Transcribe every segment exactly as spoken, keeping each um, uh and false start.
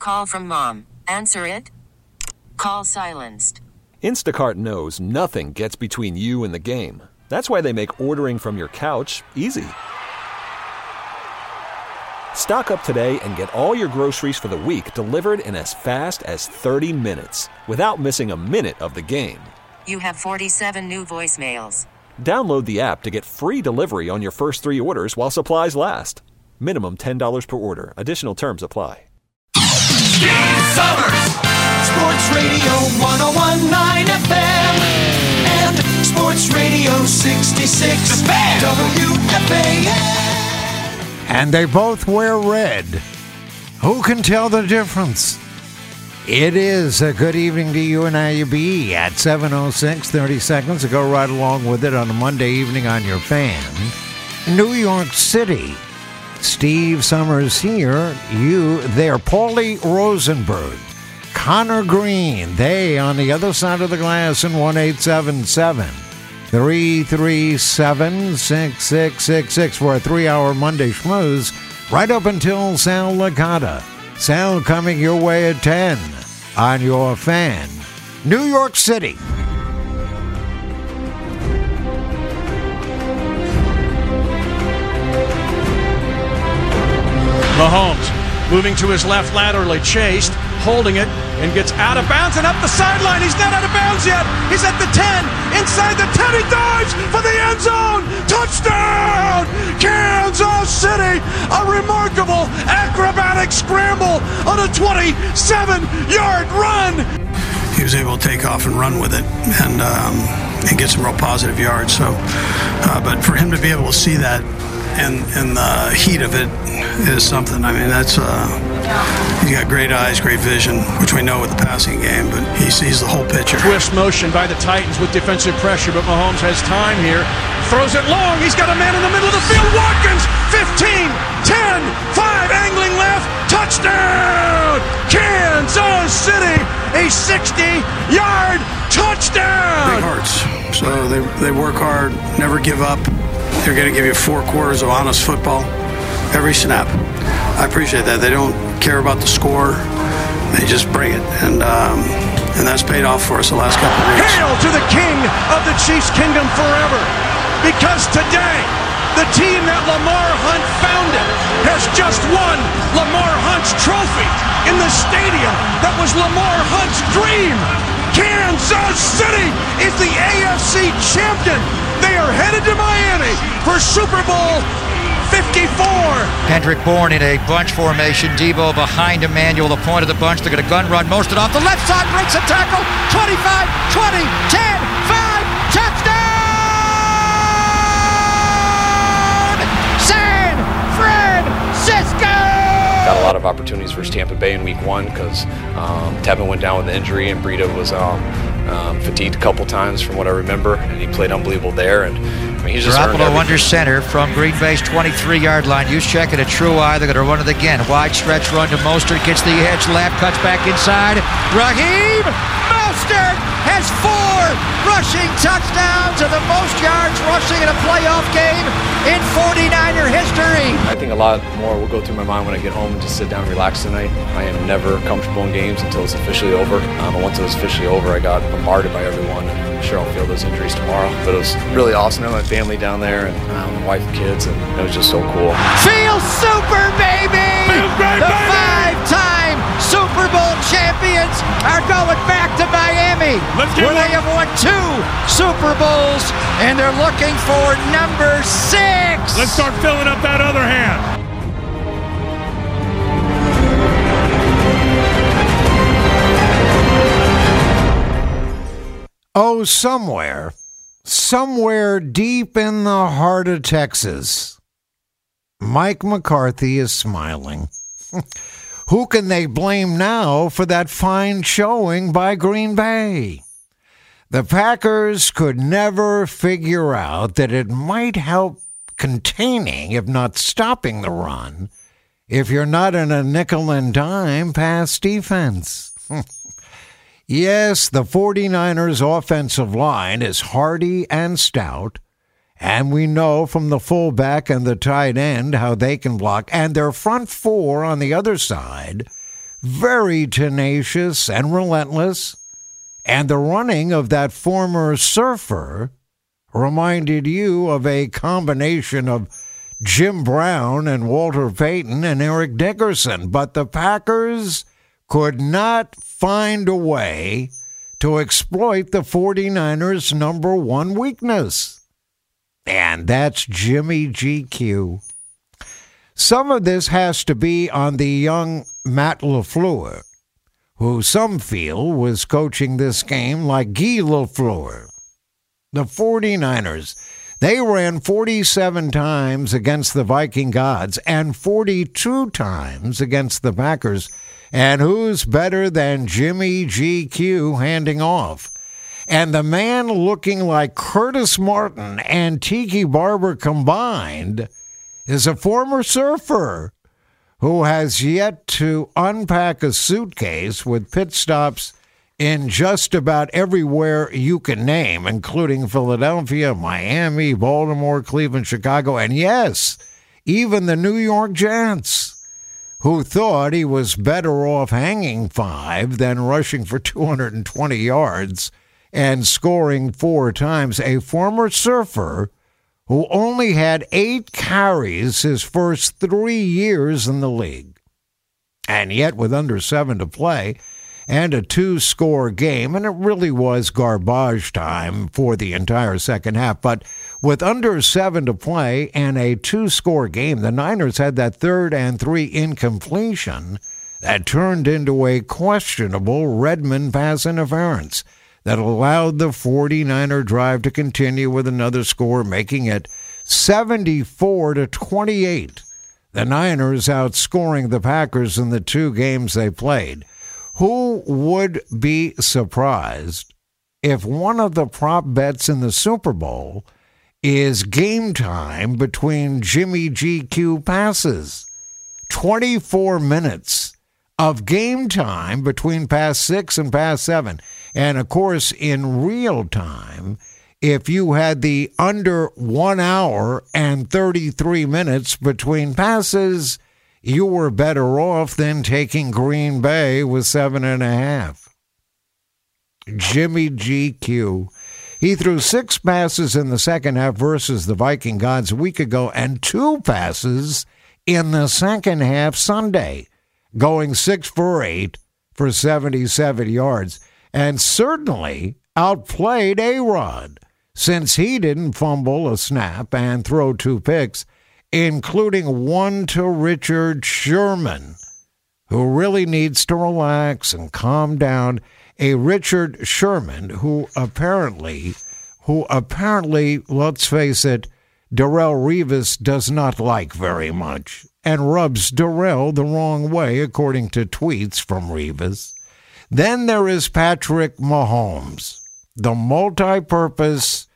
call from mom. Answer it. Call silenced. Instacart knows nothing gets between you and the game. That's why they make ordering from your couch easy. Stock up today and get all your groceries for the week delivered in as fast as thirty minutes without missing a minute of the game. You have forty-seven new voicemails. Download the app to get free delivery on your first three orders while supplies last. Minimum ten dollars per order. Additional terms apply. Steve Summers, Sports Radio one oh one point nine F M and Sports Radio sixty-six W F A N. And they both wear red. Who can tell the difference? It is a good evening to you and how you be at seven oh six, thirty seconds to go right along with it on a Monday evening on your fan. New York City. Steve Summers here, you there. Paulie Rosenberg, Connor Green, they on the other side of the glass in one eight seven seven, three three seven, six six six six for a three-hour Monday schmooze right up until Sal Licata. Sal coming your way at ten on your fan. New York City. Mahomes moving to his left laterally, chased, holding it, and gets out of bounds and up the sideline. He's not out of bounds yet. He's at the ten, inside the ten. He dives for the end zone. Touchdown, Kansas City. A remarkable acrobatic scramble on a twenty-seven-yard run. He was able to take off and run with it and, um, and get some real positive yards. So, uh, but for him to be able to see that and, and the heat of it is something. I mean, that's uh, he's got great eyes, great vision, which we know with the passing game, but he sees the whole picture. Twist motion by the Titans with defensive pressure, but Mahomes has time here. Throws it long. He's got a man in the middle of the field. Watkins, fifteen, ten, five, angling left. Touchdown! Kansas City, a sixty-yard touchdown! Big hearts. So they, they work hard, never give up. They're going to give you four quarters of honest football every snap. I appreciate that. They don't care about the score. They just bring it. And um, and that's paid off for us the last couple of weeks. Hail to the king of the Chiefs kingdom forever. Because today, the team that Lamar Hunt founded has just won Lamar Hunt's trophy in the stadium that was Lamar Hunt's dream. Kansas City is the A F C champion. They are headed to Miami for Super Bowl fifty-four. Kendrick Bourne in a bunch formation. Debo behind Emmanuel, the point of the bunch. They're going to gun run most it off the left side. Breaks a tackle. twenty-five, twenty, ten, five. Touchdown! San Francisco! Got a lot of opportunities versus Tampa Bay in week one because um, Tevin went down with an injury and Breida was um, um, fatigued a couple times from what I remember, and he played unbelievable there. And I mean, he's just Garoppolo under center from Green Bay's twenty-three-yard line. Use check at a true eye. They're going to run it again. Wide stretch run to Mostert. Gets the edge. Lap cuts back inside. Raheem Mostert has four rushing touchdowns and the most yards rushing in a playoff game in forty-niner history. I think a lot more will go through my mind when I get home and just sit down and relax tonight. I am never comfortable in games until it's officially over. Um, and once it was officially over, I got bombarded by everyone. I'm sure I'll feel those injuries tomorrow. But it was really awesome to have my family down there and um, my wife and kids, and it was just so cool. Feel super, baby! Feels great, the baby! five-time Super Bowl champions are going back to Miami, where they have won two Super Bowls, and they're looking for number six. Let's start filling up that other hand. Oh, somewhere, somewhere deep in the heart of Texas, Mike McCarthy is smiling. Who can they blame now for that fine showing by Green Bay? The Packers could never figure out that it might help containing, if not stopping the run, if you're not in a nickel and dime pass defense. Yes, the forty-niners offensive line is hardy and stout, and we know from the fullback and the tight end how they can block, and their front four on the other side, very tenacious and relentless, and the running of that former surfer reminded you of a combination of Jim Brown and Walter Payton and Eric Dickerson. But the Packers could not find a way to exploit the 49ers' number one weakness, and that's Jimmy G Q. Some of this has to be on the young Matt LaFleur, who some feel was coaching this game like Guy LaFleur. The 49ers, they ran forty-seven times against the Viking Gods and forty-two times against the Packers. And who's better than Jimmy G Q handing off? And the man looking like Curtis Martin and Tiki Barber combined is a former surfer who has yet to unpack a suitcase with pit stops in just about everywhere you can name, including Philadelphia, Miami, Baltimore, Cleveland, Chicago, and yes, even the New York Giants, who thought he was better off hanging five than rushing for two hundred twenty yards and scoring four times. A former surfer who only had eight carries his first three years in the league. And yet, with under seven to play and a two-score game, and it really was garbage time for the entire second half, but with under seven to play and a two-score game, the Niners had that third and three incompletion that turned into a questionable Redmond pass interference that allowed the 49er drive to continue with another score, making it seventy-four to twenty-eight. The Niners outscoring the Packers in the two games they played. Who would be surprised if one of the prop bets in the Super Bowl is game time between Jimmy G Q passes? twenty-four minutes of game time between pass six and pass seven. And, of course, in real time, if you had the under one hour and thirty-three minutes between passes, you were better off than taking Green Bay with seven and a half. Jimmy G Q. He threw six passes in the second half versus the Viking Gods a week ago and two passes in the second half Sunday, going six for eight for seventy-seven yards, and certainly outplayed A-Rod since he didn't fumble a snap and throw two picks, including one to Richard Sherman, who really needs to relax and calm down. A Richard Sherman who apparently, who apparently, let's face it, Darrelle Revis does not like very much and rubs Darrelle the wrong way, according to tweets from Revis. Then there is Patrick Mahomes, the multi-purpose,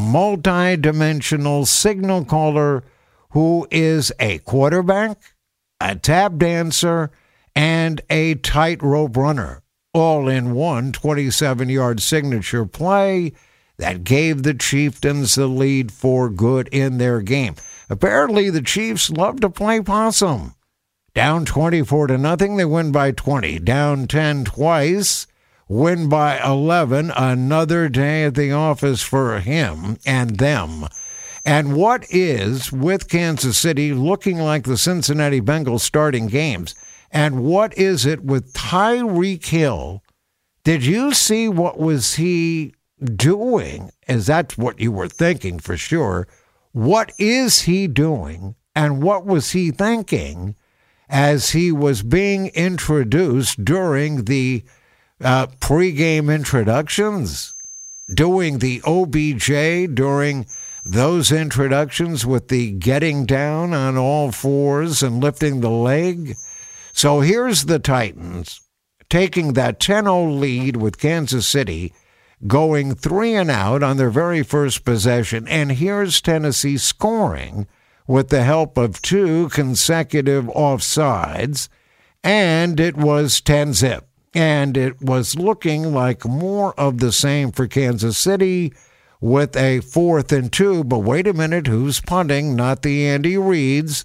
multi-dimensional signal caller who is a quarterback, a tap dancer, and a tightrope runner, all in one twenty-seven-yard signature play that gave the Chieftains the lead for good in their game. Apparently, the Chiefs love to play possum. Down twenty-four to nothing, they win by twenty. Down ten twice, win by eleven. Another day at the office for him and them. And what is, with Kansas City, looking like the Cincinnati Bengals starting games? And what is it with Tyreek Hill? Did you see what was he doing? Is that what you were thinking for sure? What is he doing? And what was he thinking as he was being introduced during the uh, pregame introductions? Doing the O B J during those introductions with the getting down on all fours and lifting the leg? So here's the Titans taking that ten oh lead with Kansas City, going three and out on their very first possession. And here's Tennessee scoring with the help of two consecutive offsides. And it was ten zip. And it was looking like more of the same for Kansas City with a fourth and two. But wait a minute, who's punting? Not the Andy Reids,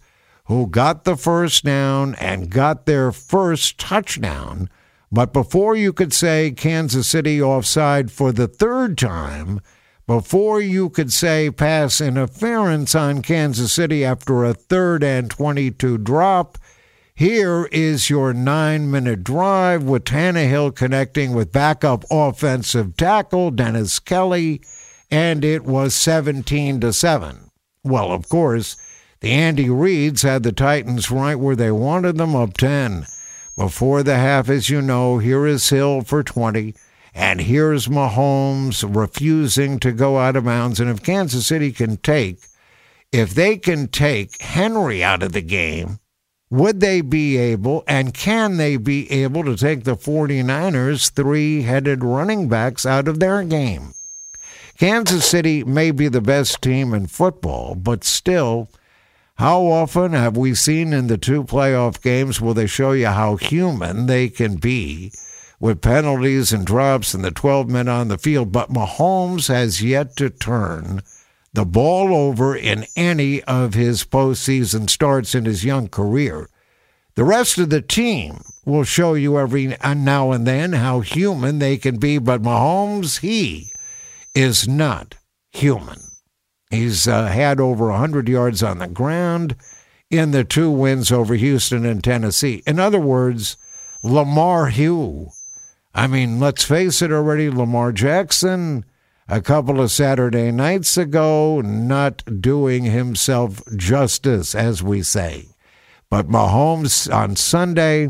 who got the first down and got their first touchdown. But before you could say Kansas City offside for the third time, before you could say pass interference on Kansas City after a third and twenty-two drop, here is your nine-minute drive with Tannehill connecting with backup offensive tackle Dennis Kelly, and it was seventeen to seven. Well, of course, the Andy Reids had the Titans right where they wanted them, up ten. Before the half, as you know, here is Hill for twenty, and here's Mahomes refusing to go out of bounds. And if Kansas City can take, if they can take Henry out of the game, would they be able, and can they be able to take the 49ers' three-headed running backs out of their game? Kansas City may be the best team in football, but still, how often have we seen in the two playoff games where they show you how human they can be with penalties and drops and the twelve men on the field? But Mahomes has yet to turn the ball over in any of his postseason starts in his young career. The rest of the team will show you every now and then how human they can be, but Mahomes, he is not human. He's uh, had over one hundred yards on the ground in the two wins over Houston and Tennessee. In other words, Lamar Hugh. I mean, let's face it already, Lamar Jackson, a couple of Saturday nights ago, not doing himself justice, as we say. But Mahomes on Sunday,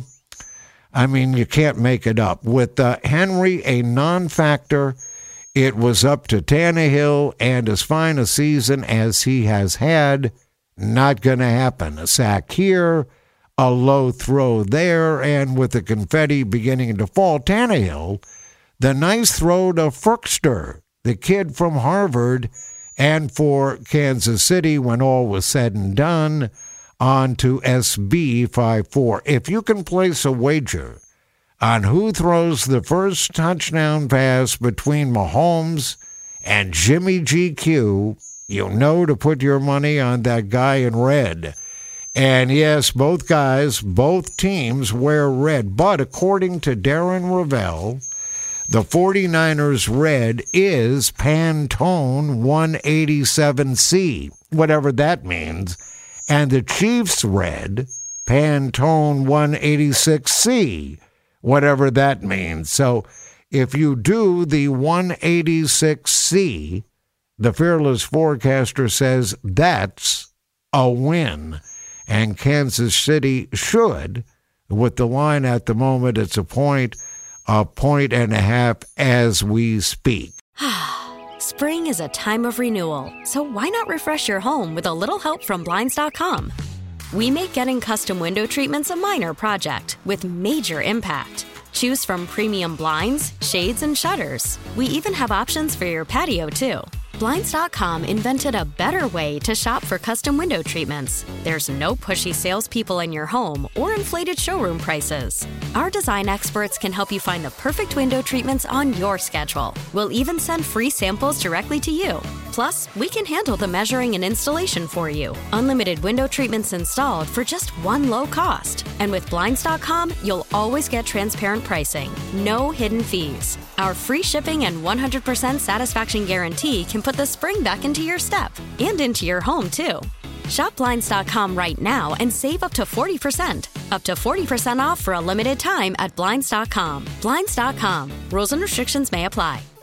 I mean, you can't make it up. With uh, Henry a non-factor, it was up to Tannehill, and as fine a season as he has had, not going to happen. A sack here, a low throw there, and with the confetti beginning to fall, Tannehill, the nice throw to Fruckster, the kid from Harvard, and for Kansas City, when all was said and done, on to S B five four. If you can place a wager on who throws the first touchdown pass between Mahomes and Jimmy G Q, you know to put your money on that guy in red. And yes, both guys, both teams wear red. But according to Darren Ravel, the 49ers red is Pantone one eighty-seven C, whatever that means. And the Chiefs red, Pantone one eighty-six C, whatever that means. So if you do the one eighty-six C, the Fearless Forecaster says that's a win. And Kansas City should, with the line at the moment, it's a point, a point and a half as we speak. Spring is a time of renewal, so why not refresh your home with a little help from Blinds dot com? We make getting custom window treatments a minor project with major impact. Choose from premium blinds, shades, and shutters. We even have options for your patio, too. Blinds dot com invented a better way to shop for custom window treatments. There's no pushy salespeople in your home or inflated showroom prices. Our design experts can help you find the perfect window treatments on your schedule. We'll even send free samples directly to you. Plus, we can handle the measuring and installation for you. Unlimited window treatments installed for just one low cost. And with Blinds dot com, you'll always get transparent pricing. No hidden fees. Our free shipping and one hundred percent satisfaction guarantee can put the spring back into your step and into your home, too. Shop Blinds dot com right now and save up to forty percent. Up to forty percent off for a limited time at Blinds dot com. Blinds dot com. Rules and restrictions may apply.